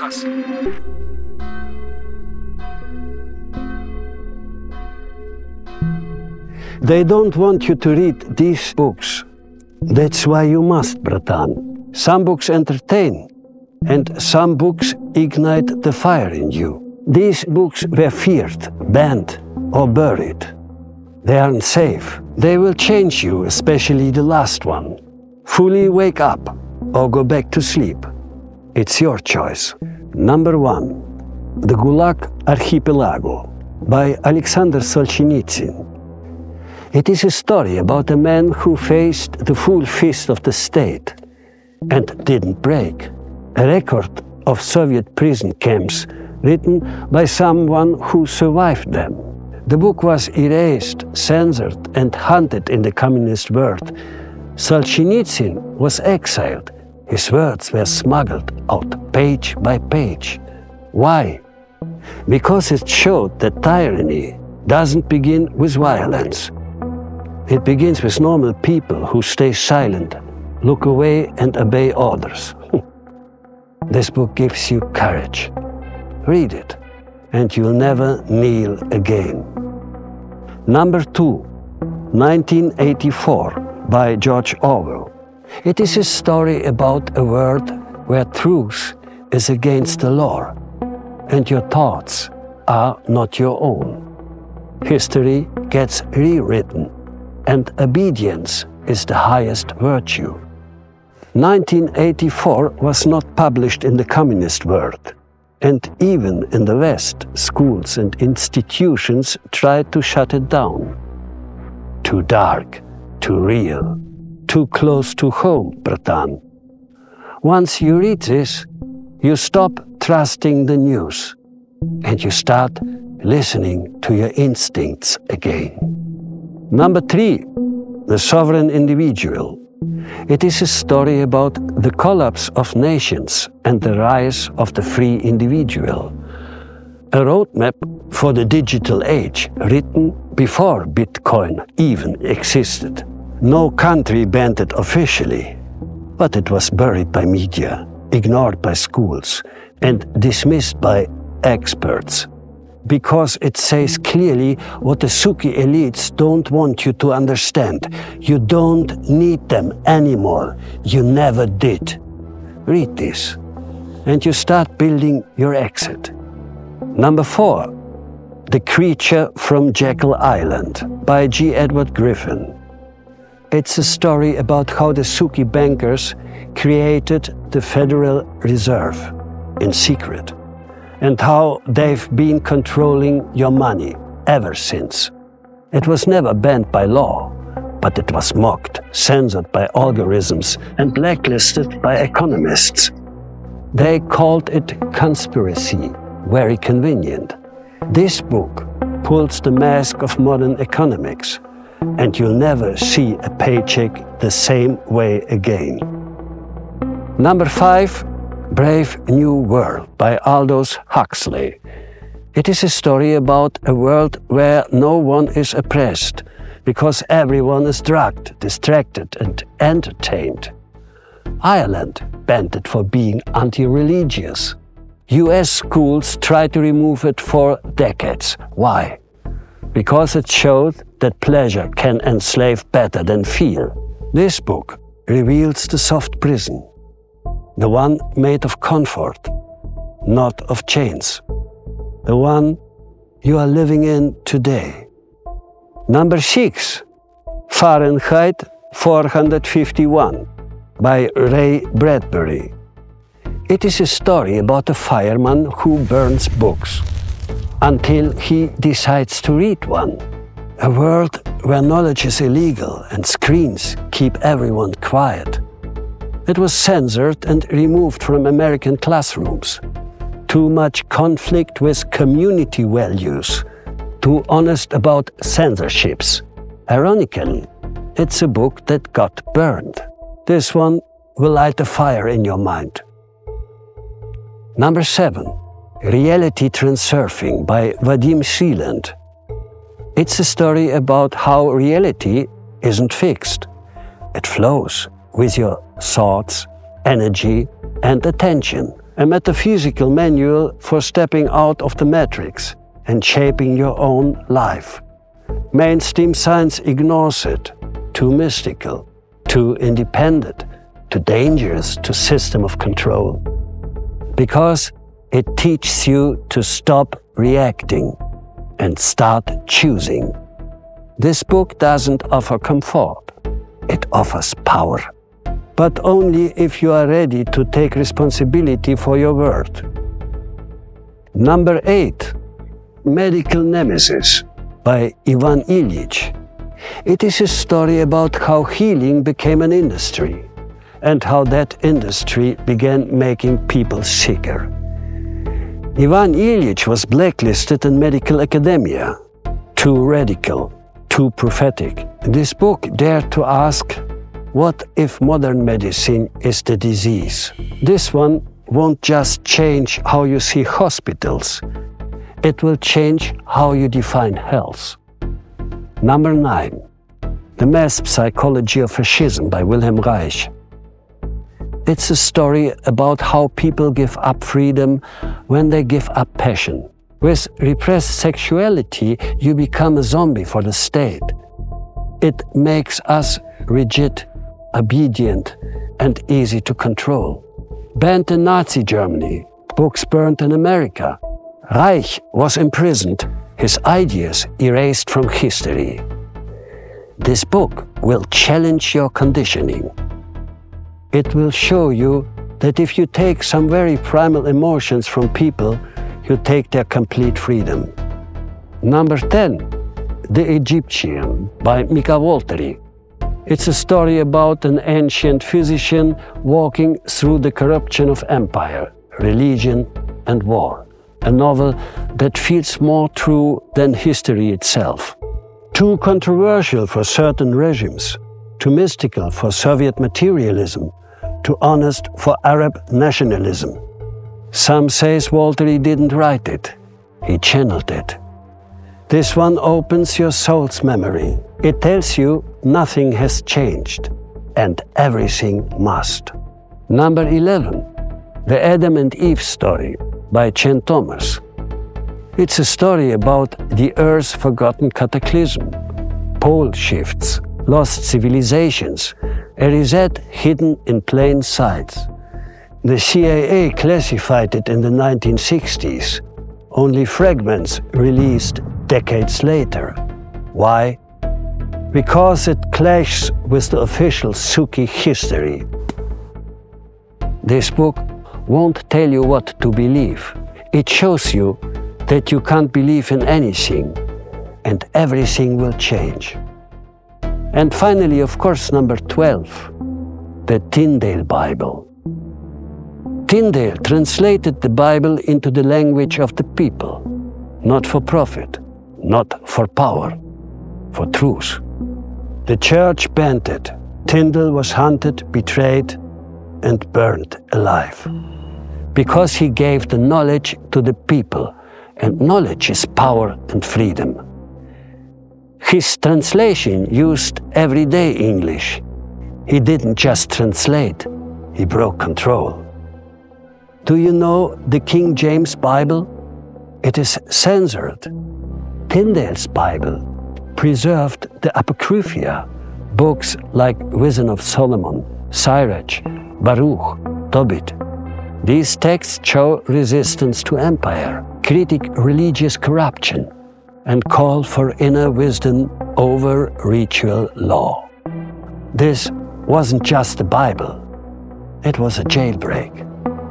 Хас. They don't want you to read these books. That's why you must, Bratan. Some books entertain, and some books ignite the fire in you. These books were feared, banned, or buried. They aren't safe. They will change you, especially the last one. Fully wake up or go back to sleep. It's your choice. Number 1. The Gulag Archipelago by Alexander Solzhenitsyn. It is a story about a man who faced the full fist of the state and didn't break. A record of Soviet prison camps written by someone who survived them. The book was erased, censored, and hunted in the communist world. Solzhenitsyn was exiled. His words were smuggled out page by page. Why? Because it showed that tyranny doesn't begin with violence. It begins with normal people who stay silent, look away, and obey orders. This book gives you courage. Read it, and you'll never kneel again. Number 2, 1984, by George Orwell. It is a story about a world where truth is against the law, and your thoughts are not your own. History gets rewritten, and obedience is the highest virtue. 1984 was not published in the communist world, and even in the West, schools and institutions tried to shut it down. Too dark, too real, too close to home, Bratan. Once you read this, you stop trusting the news, and you start listening to your instincts again. Number 3, The Sovereign Individual. It is a story about the collapse of nations and the rise of the free individual. A roadmap for the digital age written before Bitcoin even existed. No country banned it officially, but it was buried by media, ignored by schools, and dismissed by experts. Because it says clearly what the Suki elites don't want you to understand. You don't need them anymore. You never did. Read this, and you start building your exit. Number 4, The Creature from Jekyll Island by G. Edward Griffin. It's a story about how the Suki bankers created the Federal Reserve in secret, and how they've been controlling your money ever since. It was never banned by law, but it was mocked, censored by algorithms, and blacklisted by economists. They called it conspiracy, very convenient. This book pulls the mask of modern economics, and you'll never see a paycheck the same way again. Number 5, Brave New World by Aldous Huxley. It is a story about a world where no one is oppressed, because everyone is drugged, distracted, and entertained. Ireland banned it for being anti-religious. US schools tried to remove it for decades. Why? Because it showed that pleasure can enslave better than fear. This book reveals the soft prison, the one made of comfort, not of chains. The one you are living in today. Number 6, Fahrenheit 451 by Ray Bradbury. It is a story about a fireman who burns books until he decides to read one. A world where knowledge is illegal and screens keep everyone quiet. It was censored and removed from American classrooms. Too much conflict with community values. Too honest about censorships. Ironically, it's a book that got burned. This one will light a fire in your mind. Number 7, Reality Transurfing by Vadim Seeland. It's a story about how reality isn't fixed. It flows with your thoughts, energy, and attention, a metaphysical manual for stepping out of the matrix and shaping your own life. Mainstream science ignores it. Too mystical, too independent, too dangerous to system of control. Because it teaches you to stop reacting and start choosing. This book doesn't offer comfort, it offers power. But only if you are ready to take responsibility for your word. Number 8, Medical Nemesis by Ivan Illich. It is a story about how healing became an industry and how that industry began making people sicker. Ivan Illich was blacklisted in medical academia. Too radical, too prophetic. This book dared to ask, what if modern medicine is the disease? This one won't just change how you see hospitals, it will change how you define health. Number 9, The Mass Psychology of Fascism by Wilhelm Reich. It's a story about how people give up freedom when they give up passion. With repressed sexuality, you become a zombie for the state. It makes us rigid, obedient, and easy to control. Banned in Nazi Germany, books burned in America. Reich was imprisoned, his ideas erased from history. This book will challenge your conditioning. It will show you that if you take some very primal emotions from people, you take their complete freedom. Number 10, The Egyptian by Mika Walteri. It's a story about an ancient physician walking through the corruption of empire, religion, and war. A novel that feels more true than history itself. Too controversial for certain regimes, too mystical for Soviet materialism, too honest for Arab nationalism. Some says Walteri didn't write it, he channeled it. This one opens your soul's memory. It tells you nothing has changed and everything must. Number 11, The Adam and Eve Story by Chen Thomas. It's a story about the Earth's forgotten cataclysm, pole shifts, lost civilizations, a reset hidden in plain sight. The CIA classified it in the 1960s, only fragments released decades later. Why? Because it clashes with the official Suki history. This book won't tell you what to believe. It shows you that you can't believe in anything, and everything will change. And finally, of course, number 12, the Tyndale Bible. Tyndale translated the Bible into the language of the people, not for profit, not for power, for truth. The church banned it. Tyndale was hunted, betrayed, and burned alive. Because he gave the knowledge to the people, and knowledge is power and freedom. His translation used everyday English. He didn't just translate, he broke control. Do you know the King James Bible? It is censored. Tyndale's Bible preserved the Apocrypha, books like Wisdom of Solomon, Sirach, Baruch, Tobit. These texts show resistance to empire, critique religious corruption, and call for inner wisdom over ritual law. This wasn't just the Bible, it was a jailbreak.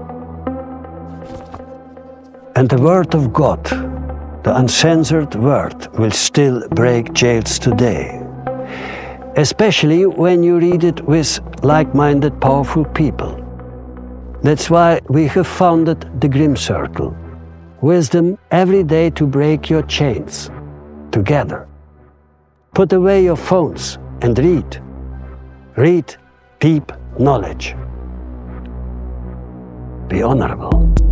And the Word of God, the uncensored Word, will still break jails today, especially when you read it with like-minded, powerful people. That's why we have founded the Grimm Circle. Wisdom every day to break your chains. Together. Put away your phones and read. Read deep knowledge. Be honorable.